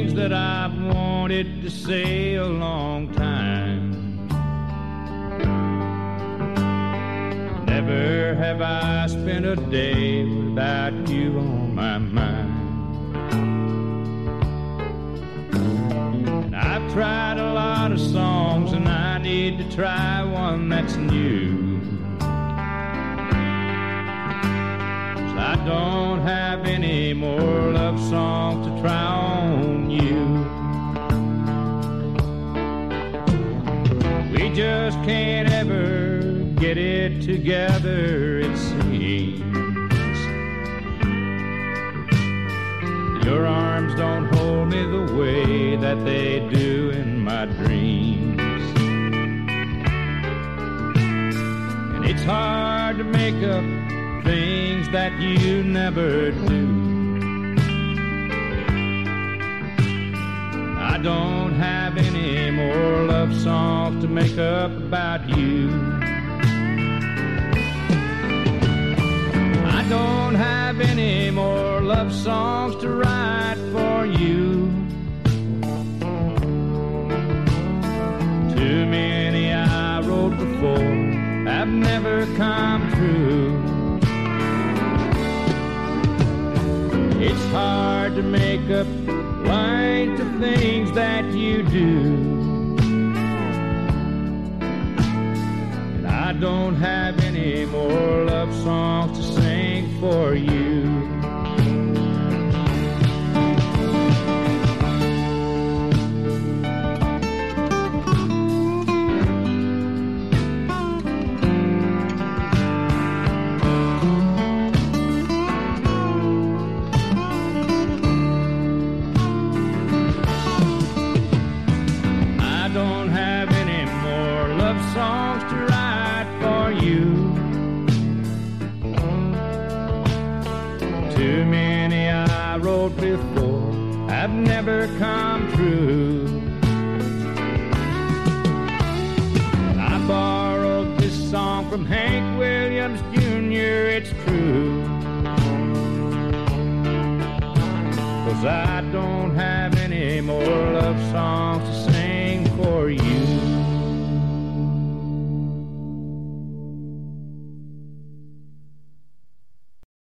things that I've wanted to say a long time. Never have I spent a day without you on my mind. And I've tried a lot of songs and I need to try one that's new. 'Cause I don't have any more love songs to try on you. We just can't ever get it together, it seems. Your arms don't hold me the way that they do in my dreams. And it's hard to make up things that you never do. I don't have any more love songs to make up about you. I don't have any more love songs to write for you. Too many I wrote before have never come true. It's hard to make up lines of things that you do. And I don't have any more love songs to sing for you. Songs to write for you. Too many I wrote before have never come true. I borrowed this song from Hank Williams Jr., it's true. 'Cause I don't have